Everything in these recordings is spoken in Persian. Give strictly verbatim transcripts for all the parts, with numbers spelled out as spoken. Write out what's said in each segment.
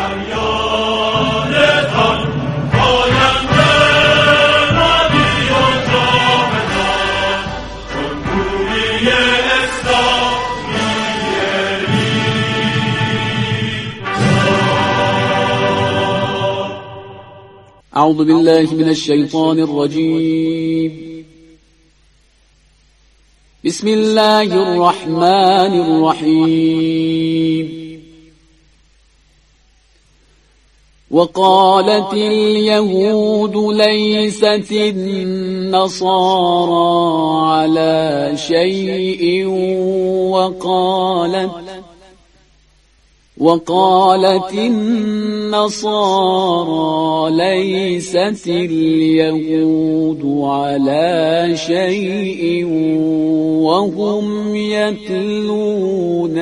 أعوذ بالله من الشيطان الرجيم. بسم الله الرحمن الرحيم. وقالت اليهود ليست النصارى على شيء وقالت وقالت النصارى ليست اليهود على شيء وهم يتلون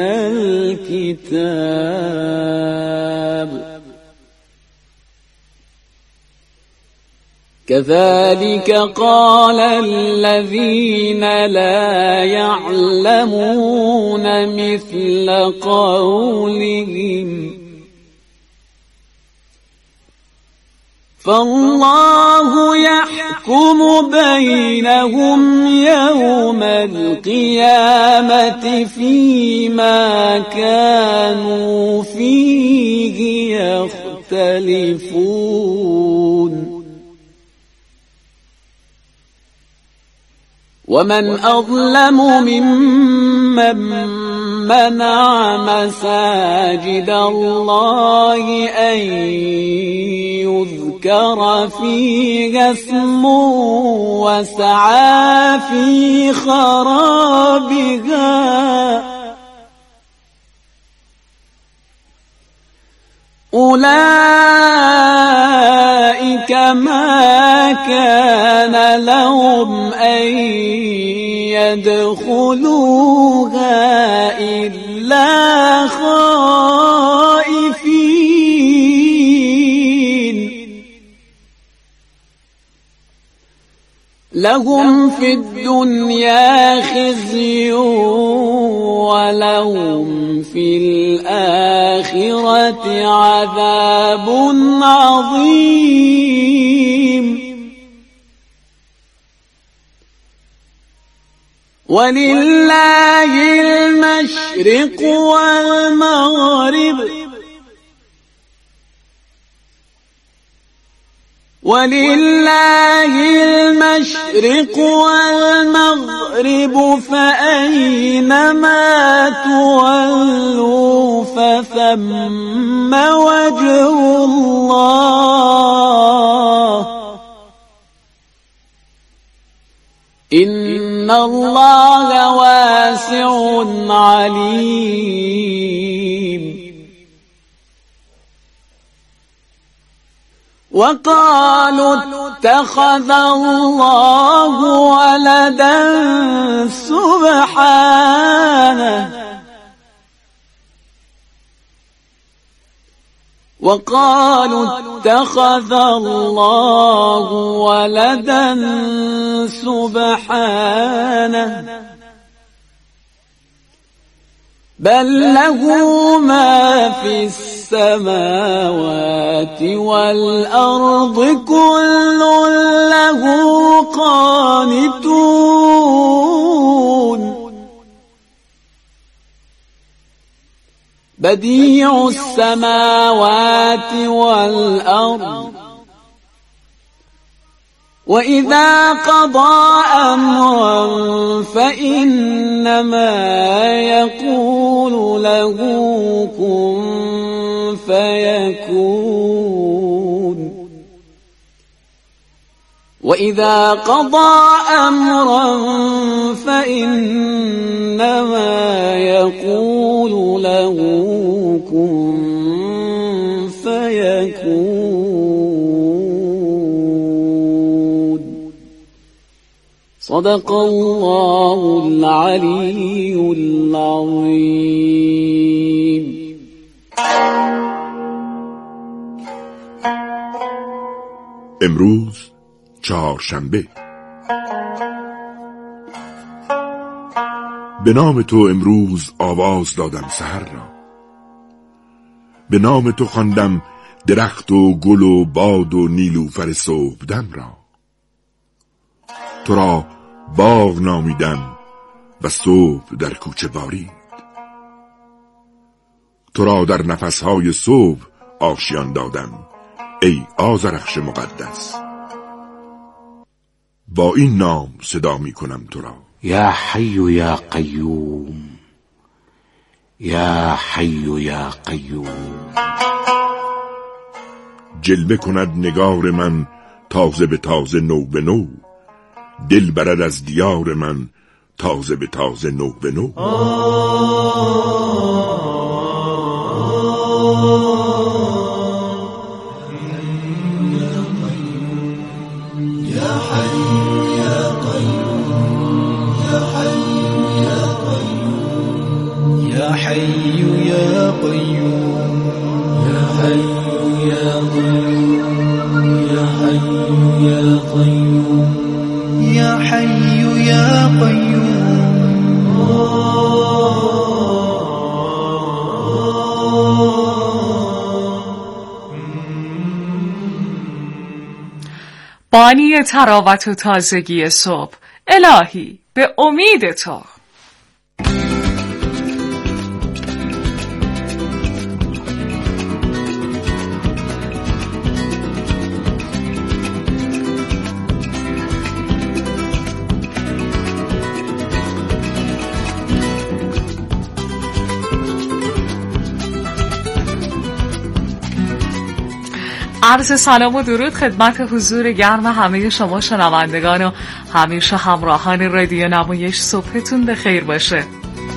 الكتاب كذلك قال الذين لا يعلمون مثل قولهم فالله يحكم بينهم يوم القيامة فيما كانوا فيه يختلفون ومن أظلم ممن منع مساجد الله أن يذكر فيها اسمه وسعى في خرابها أولئك ما كان لهم أن يدخلوها إلا خائفين لهم في الدنيا خزي ولهم في الآخرة عذاب عظيم ولله المشرق والمغرب ولله المشرق والمغرب فأينما تولوا فثم وجه الله إن الله واسع عليم وقالوا اتخذ الله ولدا سبحانه وقالوا اتخذ الله ولدا سبحانه بل له ما في السماوات والأرض كل له قانتون بديع السماوات والأرض وإذا قضى أمرا فإنما يقول له كن فيكون وإذا قضى أمرا فإنما يقول له كن فيكون صدق الله العلي العظيم. امروز چهارشنبه. به نام تو امروز آواز دادم سحر را، به نام تو خواندم درخت و گل و باد و نیلوفر صبحدم را. تو را باغ نامیدم و صبح در کوچه بارید. تو را در نفسهای صبح آشیان دادم ای آذرخش مقدس. با این نام صدا می کنم تو را. یا حی یا قیوم، یا حی یا قیوم. جلوه کند نگار من تازه به تازه، نو به نو. دل برد از دیار من تازه به تازه، نو به نو. بانی تراوت و تازگی صبح، الهی به امید تو. عرض سلام و درود خدمت حضور گرم همه شما شنوندگان و همیشه همراهان رادیو نمایش. صبحتون بخیر باشه.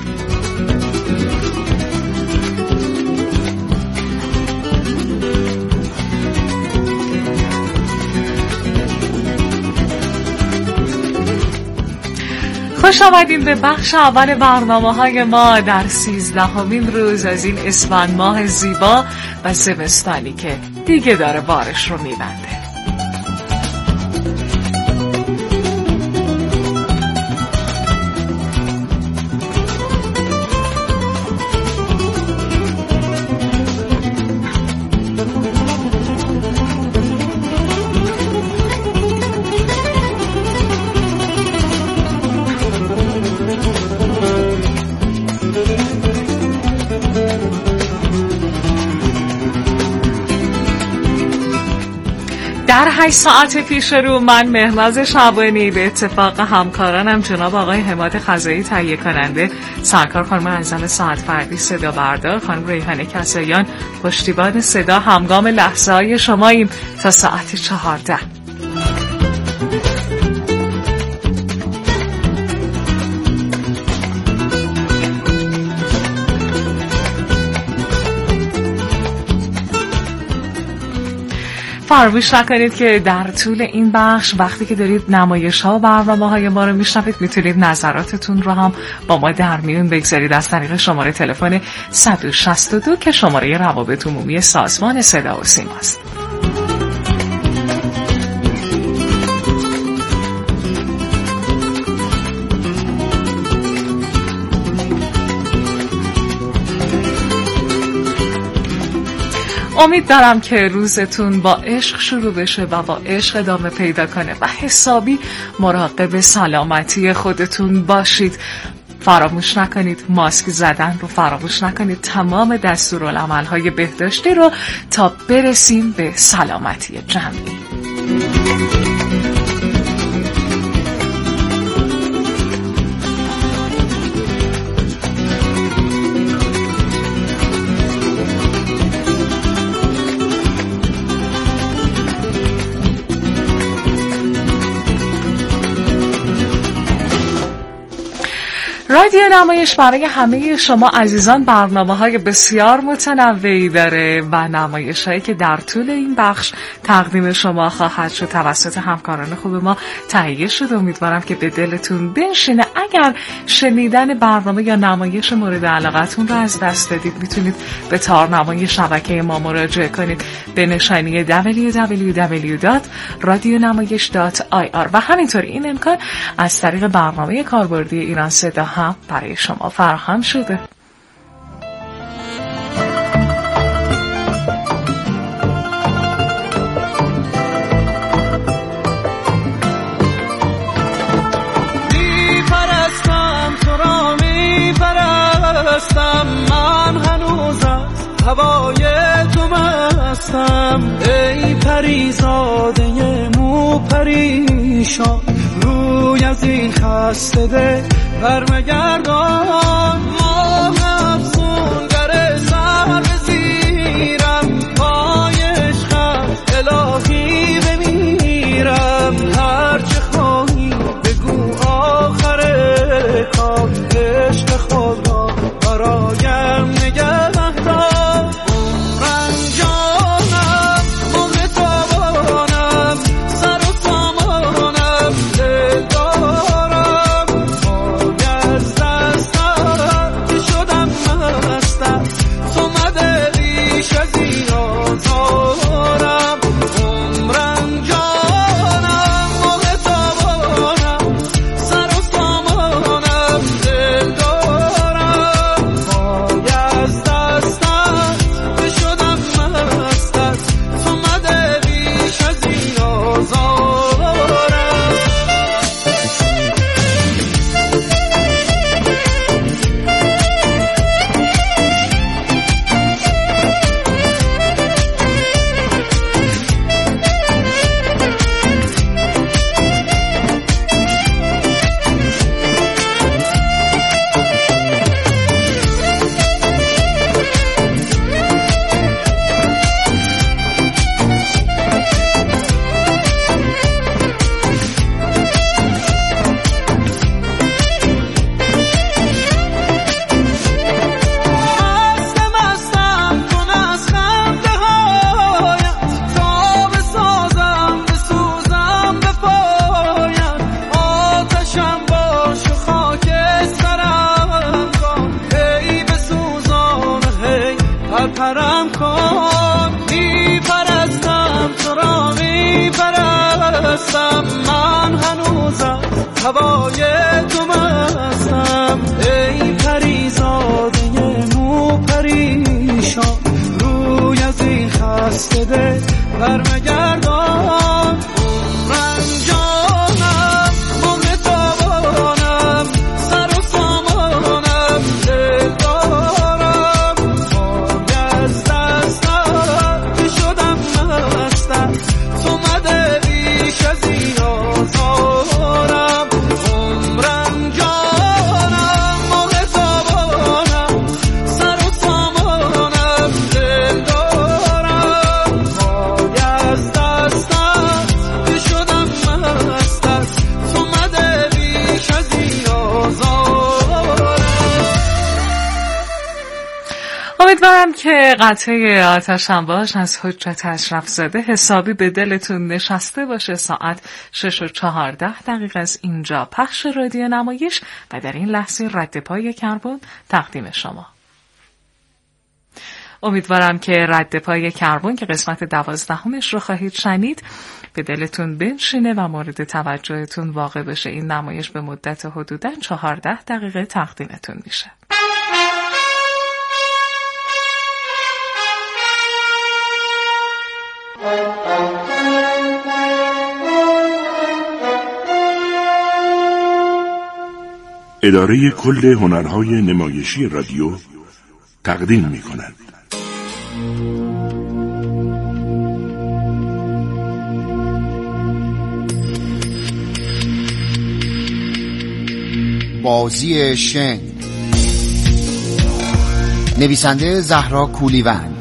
خوش آمدین به بخش اول برنامه‌های ما در سیزدهمین روز از این اسفند ماه زیبا و زمستانی که دیگه داره بارش رو میبنده. در هشت ساعت پیش رو من مهناز شعبانی به اتفاق همکارانم جناب آقای حماد خزایی تهیه کننده، سرکار خانم ازل ساعت فردی صدا بردار، خانم ریحانه کسایان پشتیبان صدا، همگام لحظه های شماییم تا ساعت چهارده. فراموش نکنید که در طول این بخش وقتی که دارید نمایش ها و برنامه های ما رو میشنوید میتونید نظراتتون رو هم با ما در میون بگذارید از طریق شماره تلفن صد و شصت و دو که شماره روابط عمومی سازمان صدا و سیما است. امید دارم که روزتون با عشق شروع بشه و با عشق ادامه پیدا کنه و حسابی مراقب سلامتی خودتون باشید. فراموش نکنید ماسک زدن رو، فراموش نکنید تمام دستورالعمل‌های بهداشتی رو تا برسیم به سلامتی جمعی. رادیو نمایش برای همه شما عزیزان برنامه‌های بسیار متنوعی داره و نمایش‌هایی که در طول این بخش تقدیم شما خواهد شد توسط همکاران خوب ما تهیه شد. امیدوارم که به دلتون بنشینه. اگر شنیدن برنامه یا نمایش مورد علاقتون رو از دست دادید میتونید به تارنمای شبکه ما مراجعه کنید به نشانی دبلیو دبلیو دبلیو دات رادیو نمایش دات آی آر و همینطور این امکان از طریق برنامه کاربردی ایران صدا هم برای شما فراهم شده. هستم ای پریزاده مو پریشان، روی از این خسته ده برمگردان. ماه افسونگر سر بزیرم، پای عشقت الهی بمیرم. هرچه خواهی بگو آخر کار، عشق خود را برایم نگه دار. پرم کن، میپرستم تو را میپرستم، من هنوزم هوای تو مستم. ای پریزاده مو پریشان، روی از این خسته ده برمگردان. من جانم مهر تابانم، سر و سامانم دل دارم. پای از دستم که شدم مستم، تو مده بیش از این آزارم. عمرم جانم مهر تابانم، سر و سامانم دل دارم. پای از دستم که شدم مستم، تو مده بیش از این آزارم. امیدوارم که قطعه آتشم باش از حجت اشرف زاده حسابی به دلتون نشسته باشه. ساعت شش و چهارده دقیقه از اینجا پخش رادیو نمایش و در این لحظه رد پای کربن تقدیم شما. امیدوارم که رد پای کربن که قسمت دوازدهمش رو خواهید شنید به دلتون بنشینه و مورد توجهتون واقع بشه. این نمایش به مدت حدوداً چهارده دقیقه تقدیمتون میشه. اداره کل هنرهای نمایشی رادیو تقدیم می کند. بازی شن، نویسنده زهرا کولیوند،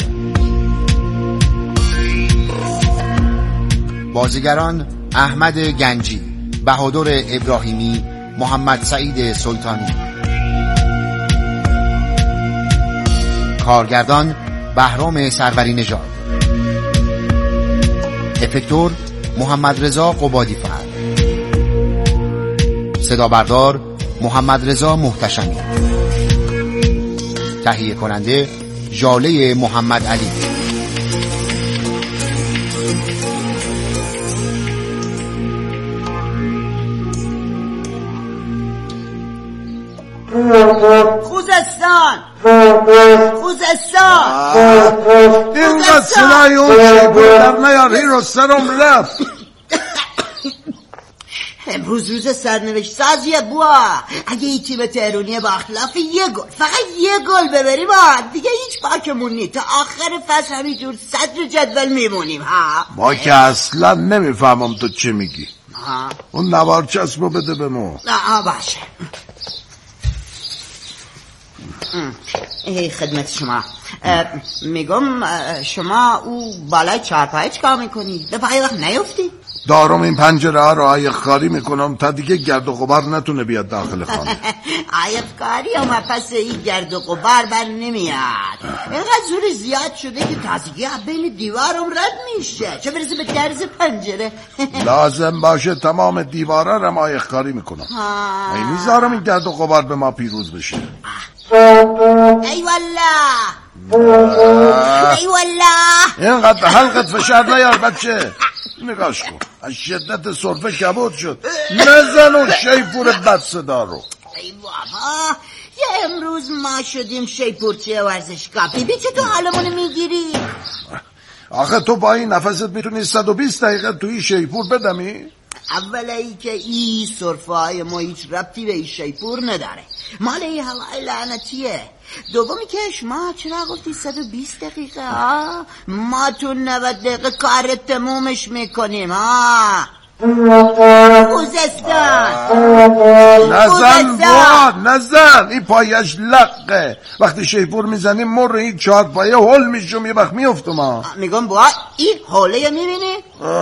بازیگران احمد گنجی، بهادر ابراهیمی، محمد سعید سلطانی، کارگردان بهرام سروری نژاد، افکتور محمد رضا قبادی فرد، صدا بردار محمد رضا محتشمی، تهیه کننده ژاله محمد علی. خوزستان خوزستان اینقدر صدای اون چه در نیاری رو سرم رفت. امروز روز سرنوشت سازیه بوا. اگه این تیم تهرونیه با اخلاف یه گل، فقط یه گل ببریم دیگه هیچ باکمون نی. تا آخر فصل همینجور صدر جدول میمونیم. ها ما که اصلا نمیفهمم تو چی میگی. ها اون نوار چسبو بده به ما. آه باشه. ای خدمت شما. میگم شما او بالای چهارپایه چیکار میکنی؟ به پای وقت نیفتی؟ دارم این پنجره ها رو عایق کاری میکنم تا دیگه گرد و غبار نتونه بیاد داخل خانه. عایق کاری اما پس این گرد و غبار بر نمیاد. اینقدر زور زیاد شده که تازگی بین دیوارم رد میشه، چه برسه به درز پنجره. لازم باشه تمام دیوارا رو عایق کاری میکنم. ای میذارم این گرد و غبار به ما پیروز بشه. ای والله ای والله اینقدر حلقت فشار نیار بچه. نگاش کن از شدت سرفه کبود شد. نزن و شیپور بد صدا رو. ای بابا یه امروز ما شدیم شیپورچی ورزشگاه. بیبی چه تو حالمونو میگیری؟ آخه تو با این نفست میتونی صد و بیست دقیقه توی شیپور بدمی؟ اولا ای که این صرفه های ما هیچ ربطی به این شیپور نداره، مال این هوای لعنتیه. دومی که شما چرا گفتی صد و بیست دقیقه؟ ها ما تو نود دقیقه کار تمومش میکنیم. ها خوزستان نزن باد نزن. این پایش لقه. وقتی شیپور میزنیم مر این چهار پایه هل میشم یه وقت میفتم. ها میگم با این حوله میبینی؟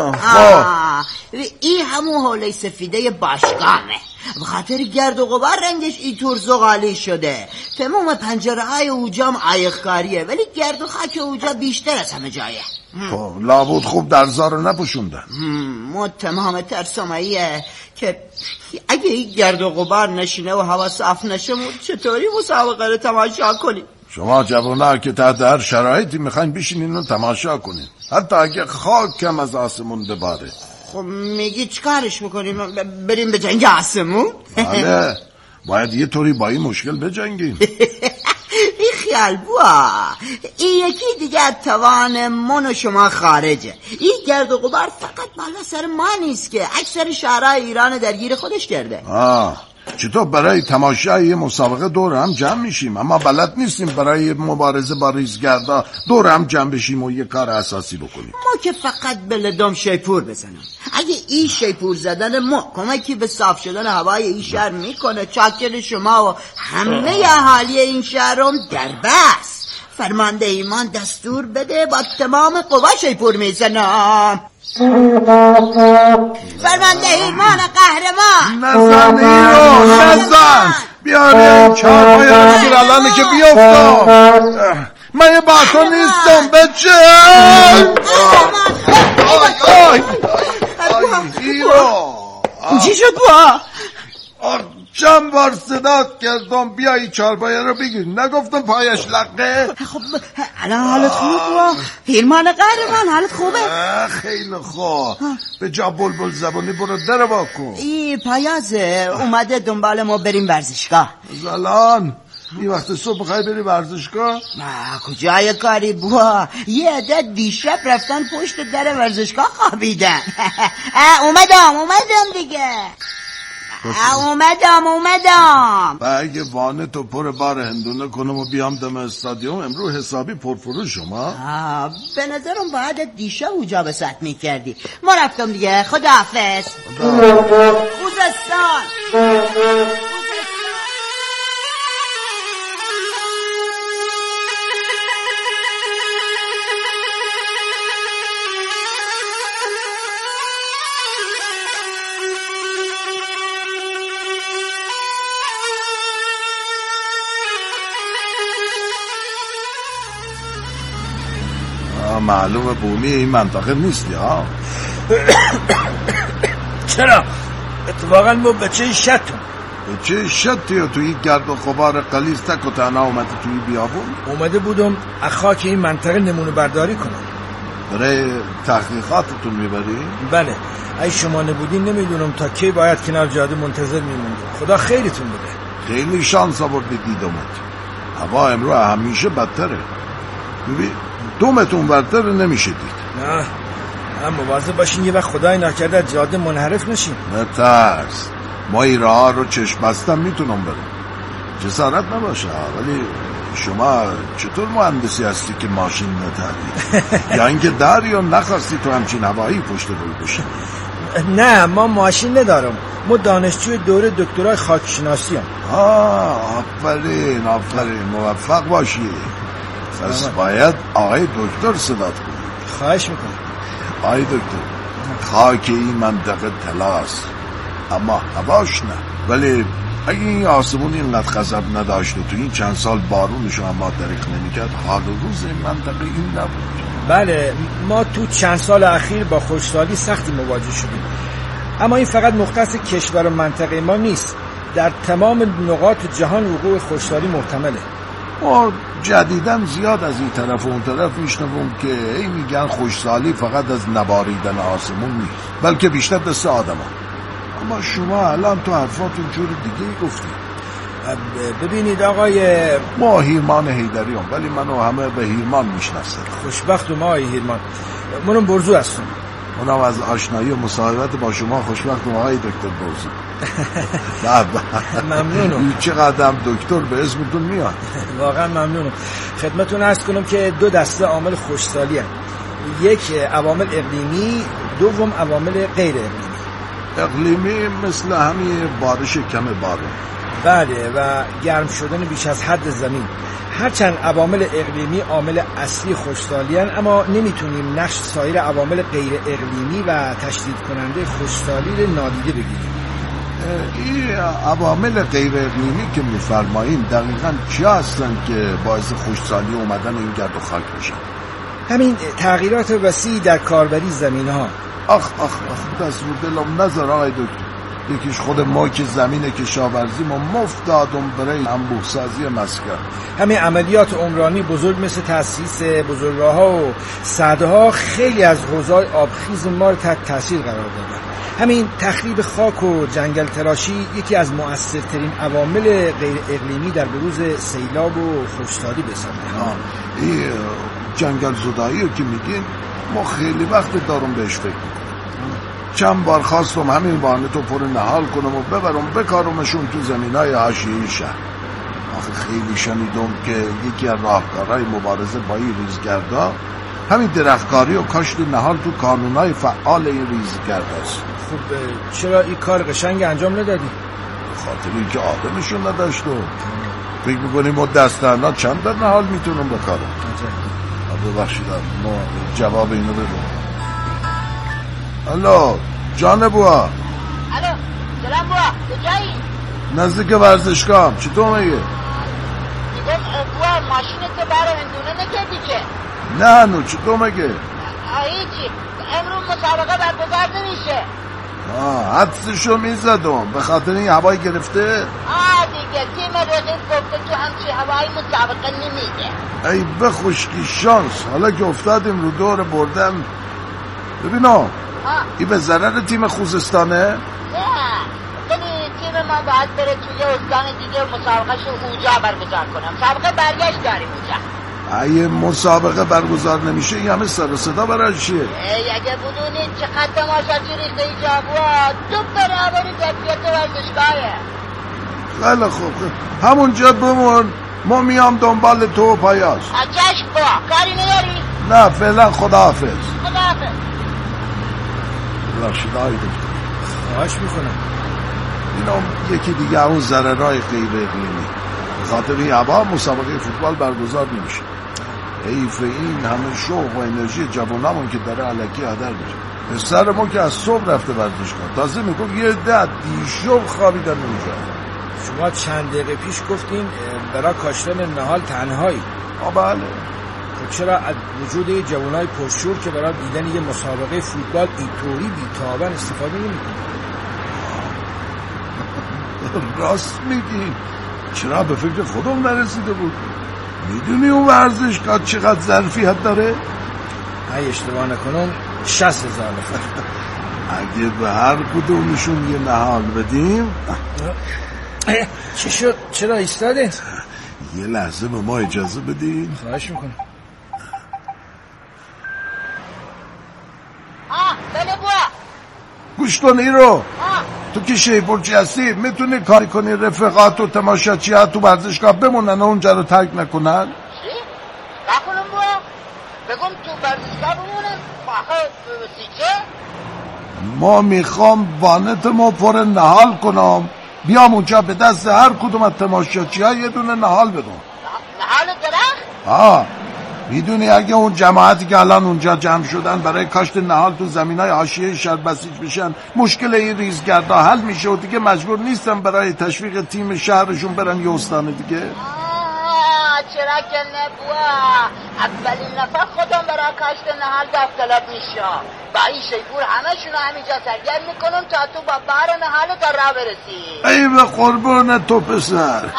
این همون حوله سفیده باشگاهه. بخاطر گرد و غبار رنگش اینطور زغالی شده. تمام پنجره های اوجام عایق کاریه، ولی گرد و خاک اوجا بیشتر از همه جایه. خب لابد خوب درزا رو نپوشوندن. ما تمام ترسماییه که اگه این گرد و غبار نشینه و هوا صاف نشه چطوری مسابقه رو تماشا کنیم؟ شما جوونا که تحت هر شرایطی میخواین بشینین و تماشا کنین، حتی اگه خاک کم از آسمون بباره. خب میگی چیکارش میکنیم؟ بریم به جنگ آسمون؟ بله باید یه طوری با این مشکل بجنگیم. این خیال بوا این یکی دیگه توان من و شما خارجه. این گرد و غبار فقط بالا سر ما نیست که اکثر شهرهای ایران درگیر خودش کرده. آه چطور برای تماشای یه مسابقه دور هم جمع میشیم اما بلد نیستیم برای مبارزه با ریزگردا دور هم جمع بشیم و یه کار اساسی بکنیم. ما که فقط بلدم شیپور بزنم. اگه این شیپور زدن ما کمکی به صاف شدن هوای این شهر میکنه، چاکر شما و همه اهالی این شهرم در بس. فرمانده ایمان دستور بده با تمام قوا شیپور میزنم. فرمانده ایمان قهرمان نزن ایرو نزن. بیاری این چهار پای رسول الانه که بیفتم. من یه با تو نیستم بچه. آی آی ایرو چی شد با؟ چند بار صدات کردم بیایی چارپایه رو بگیر، نگفتم پایش لقه؟ خب الان حالت خوبه با؟ ایمان قهرمان حالت خوبه؟ خیلی خوب. به جا بلبل زبانی برو در واکن. ای پیازه اومده دنبال ما بریم ورزشگاه. زلان این وقت صبح بخوای بری ورزشگاه؟ نه کجای کاری بوا، یه عدد دیشب رفتن پشت در ورزشگاه خوابیدن. اومدم اومدم دیگه اومدم اومدم و اگه وانه تو پر بار هندونه کنم و بیام دم استادیوم امروز حسابی پرفروش شما. به نظرم باید دیشب اوجا به ساعت میکردی. ما رفتم دیگه. خداحافظ. خوزستان. معلومه بومی این منطقه نیستی ها. چرا؟ اتفاقا ما بچه شتم. بچه شتی و توی گرد و غبار قلیز تک و تنها اومده توی بیابون؟ اومده بودم از خاک این منطقه نمونه برداری کنم. برای تحقیقاتتون میبری؟ بله. ای شما نبودین نمیدونم تا کی باید کنار جاده منتظر میموندم. خدا خیرتون بده. خیلی شانس آوردی دیدمت. هوا امروز همیشه بدتره. ببین دومتون ورتر نمیشه دید. نه هم مواظب باشین یه وقت خدای نکرده از جاده منحرف نشین. نترس، ما این راه رو چشم بستم میتونم برم. جسارت نباشه، ولی شما چطور مهندسی هستی که ماشین نداری؟ یا اینکه داری یا نخواستی تو همچین هوایی پشت روی بشین؟ نه ما ماشین ندارم، ما دانشجوی دوره دکترای خاکشناسی هم. آه آفرین آفرین، موفق باشی. پس باید آقای دکتر صدات کنی. خواهش میکنم. آقای دکتر، خاک این منطقه طلاست اما هواش نه. ولی اگه این آسمون اینقدر خزب نداشت و تو این چند سال بارونش رو اما دریغ نمیکرد، حال و روز این منطقه این نبود. بله ما تو چند سال اخیر با خشکسالی سختی مواجه شدیم، اما این فقط مختص کشور و منطقه ما نیست، در تمام نقاط جهان وقوع خشکسالی محتمله. ما جدیداً زیاد از این طرف و اون طرف میشنوم که ای میگن خشکسالی فقط از نباریدن آسمون نیست، بلکه بیشتر دست آدم ها. اما شما الان تو حرفاتون جور دیگه گفتید. ببینید آقای ما هیرمان حیدری هم، ولی منو همه به هیرمان میشناسن. خوشبخت و ما آقای هیرمان، منم برزو هستم. منم از آشنایی و مصاحبت با شما خوشبخت و آقای دکتر برزو. ممنونم. چقدر دکتر به اسمتون میاد. واقعا ممنونم. خدمتتون عرض کنم که دو دسته عامل خشکسالی هست، یک عوامل اقلیمی، دوم عوامل غیر اقلیمی. اقلیمی مثل همین بارش کم بارون. بله، و گرم شدن بیش از حد زمین. هرچند عوامل اقلیمی عامل اصلی خشکسالی هستند، اما نمیتونیم نقش سایر عوامل غیر اقلیمی و تشدید کننده خشکسالی رو نادیده بگیریم. این عوامل غیر اقلیمی که میفرمایید دقیقاً چی هستن که باعث خشکسالی اومدن این گرد و خاک بشن؟ همین تغییرات وسیعی در کاربری زمین ها. آخ آخ آخ دست رو دلم نذار آقای دکتر. یکیش خود ما که زمین کشاورزی ما مفت دادم برای انبوه سازی مسکن. همین عملیات عمرانی بزرگ مثل تأسیس بزرگراه‌ها و سدها خیلی از حوزه‌های آبخیز ما رو تحت تاثیر قرار دادن. همین تخریب خاک و جنگل تراشی یکی از مؤثرترین عوامل غیر اقلیمی در بروز سیلاب و خشکسالی به حساب میاد. این جنگل زدایی رو که میگین ما خیلی وقت دارم بهش فکر میکنم. چند بار خواستم همین بانه تو پر نهال کنم و ببرم بکارمشون تو زمینای حاشیه‌ای شهر. آخه خیلی شنیدم که یکی از راهکارهای مبارزه با این ریزگردا همین درختکاری و کاشت نهال تو کانونای فعال این ریزگرداست. خب چرا این کار قشنگ انجام ندادی؟ خاطر اینکه آدمشون نداشت و فکر میکنیم ما دستانا چند در نهال میتونم بکارم. ببخشید ما جواب اینو بدم. الو جان بوا. الو سلام بوا، کجایی؟ نزدیک ورزشگاه. چطور میگه؟ میگم بوا ماشینت برای هندونه نکردی که؟ نه نو چطور میگه؟ هیچی، امروز مسابقه برگزار نمیشه. آه حدسشو میزدم به خاطر این هوایی گرفته. آه دیگه تیم رقیب گفته که همچی هوایی مسابقه نمیده. ای بخشکی شانس، حالا که افتادیم رو دور بردن. ببینم این به ضرر تیم خوزستانه؟ نه خیلی تیم ما باید بره توی استان دیگه مسابقهشو اونجا برگزار کنم. مسابقه برگشت داریم اونجا. اگه مسابقه برگزار نمیشه این همه سر صدا برای چیه؟ ای اگه بدونید چقدر تماشاچی ریخته اینجا بوا تو برابری کیفیت ورزشگاهه. خیلی خوب همونجا بمون، ما میام دنبال تو و پایاز. چشم بوا، کاری نداری؟ نه فعلا خداحافظ. خداحافظ. ببخشید آقای دکتر. خواهش میکنم. اینا یکی دیگه اون ضررهای غیر اقلیمی. خاطر این هوا مسابقه فوتبال برگزار نمیشه. حیف این همه شوق و انرژی جوانامون که داره الکی هدر میشه. پسر ما که از صبح رفته ورزشگاه، تازه میگم یه ده دیشب خوابیدن اونجا. شما چند دقیقه پیش گفتین برای کاشتن نهال تنهایی. آ بله. خب چرا از وجود جوانای پرشور که برای دیدن یه مسابقه فوتبال اینطوری بی‌تابان استفاده نمی‌کنن؟ راست میگی. چرا به فکر خودم نرسیده بود؟ میدونی اون ورزشگاه چقدر ظرفیت داره؟ اگه اشتباه نکنم شصت هزار نفر. اگه به هر کدومشون یه نهال بدیم. چی شد؟ چرا ایستاده؟ یه لحظه به ما اجازه بدین. خواهش میکنم. آه گوش کن ایرو، تو که شیپورچی هستی میتونی کاری کنی رفقات و تماشاچی ها تو ورزشگاه بمونن و اونجا رو ترک نکنن؟ چی؟ نکنم با؟ بگم تو ورزشگاه بمونن؟ آخه سیچه؟ ما میخوام وانت ما پر نهال کنم، بیام اونجا به دست هر کدوم از تماشاچی ها یه دونه نهال بدم. نهال درخت؟ آه میدونی اگه اون جماعتی که الان اونجا جمع شدن برای کاشت نهال تو زمینای حاشیه شهر بسیج بشن، مشکل این ریزگردا حل میشه و دیگه مجبور نیستن برای تشویق تیم شهرشون برن یه استان دیگه. آه چرا که نبوا اولین نفر خودم برای کاشت نهال داوطلب میشم. با این شیپور همشونو همینجا سرگرم میکنم تا تو با بار نهال تا راه برسی. ای به قربون تو پسر.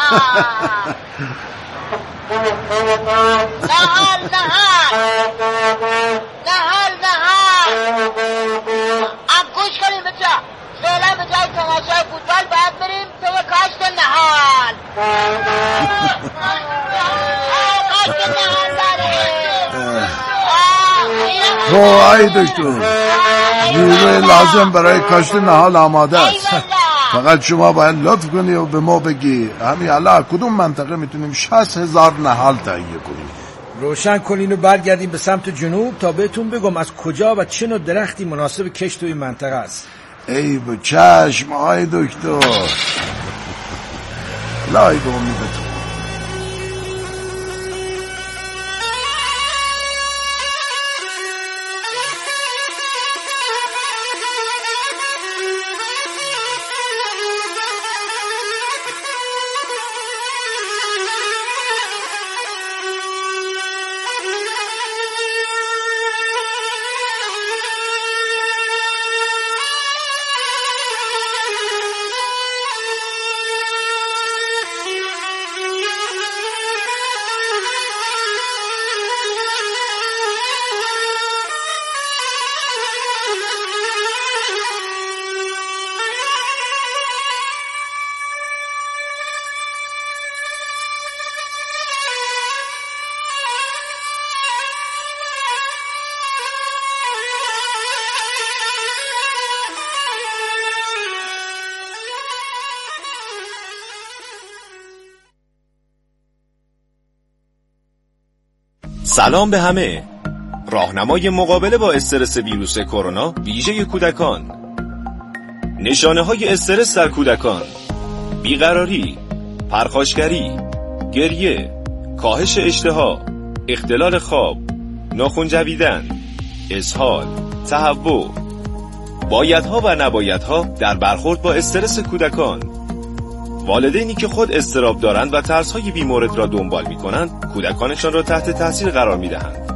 نهال نهال نهال نهال اب گوش کنیم بچه، فعلا به جای تماشای فوتبال باید بریم تو کاشت نهال. کاشت نهال بره. تو ای دکتر، نیروی لازم برای کاشت نهال آماده است، فقط شما باید لطف کنی و به ما بگی همین الان کدوم منطقه میتونیم شصت هزار نهال تهیه کنیم. روشن کنین و برگردیم به سمت جنوب تا بهتون بگم از کجا و چه نوع درختی مناسب کشت توی منطقه است. ای به چشم آی دکتر، لای به امیدتون. سلام به همه. راهنمای مقابله با استرس ویروس کرونا ویژه کودکان. نشانه های استرس در کودکان: بیقراری، پرخاشگری، گریه، کاهش اشتها، اختلال خواب، ناخن جویدن، اسهال، تهوع. بایدها و نبایدها در برخورد با استرس کودکان. والدینی که خود اضطراب دارند و ترس‌های بیمورد را دنبال می‌کنند، کودکانشان را تحت تاثیر قرار می‌دهند.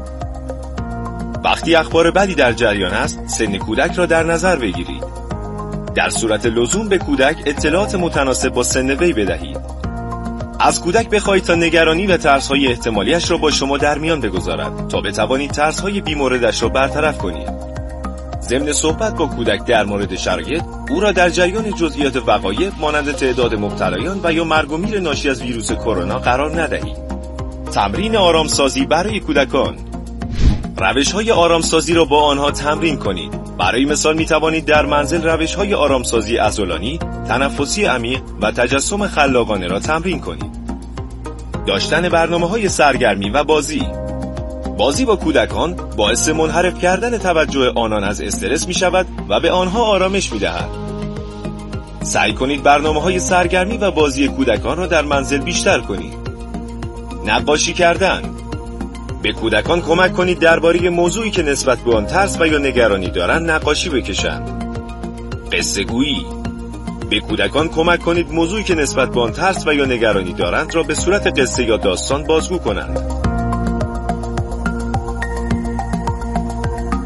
وقتی اخبار بدی در جریان است، سن کودک را در نظر بگیرید. در صورت لزوم به کودک اطلاعات متناسب با سن وی بدهید. از کودک بخواهید تا نگرانی و ترس‌های احتمالیش را با شما در میان بگذارد تا بتوانید ترس‌های بیموردش را برطرف کنید. ضمن صحبت با کودک در مورد شرایط، او را در جریان جزئیات وقایع مانند تعداد مبتلایان و یا مرگ و میر ناشی از ویروس کرونا قرار ندهید. تمرین آرامسازی برای کودکان. روش‌های آرامسازی را با آنها تمرین کنید. برای مثال می توانید در منزل روش‌های آرامسازی عضلانی، تنفسی عمیق و تجسم خلاقانه را تمرین کنید. داشتن برنامه‌های سرگرمی و بازی. بازی با کودکان باعث منحرف کردن توجه آنان از استرس می شود و به آنها آرامش می دهد. سعی کنید برنامه‌های سرگرمی و بازی کودکان را در منزل بیشتر کنید. نقاشی کردن. به کودکان کمک کنید درباره موضوعی که نسبت به آن ترس و یا نگرانی دارند نقاشی بکشند. قصه گویی. به کودکان کمک کنید موضوعی که نسبت به آن ترس و یا نگرانی دارند را به صورت قصه یا داستان بازگو کنند.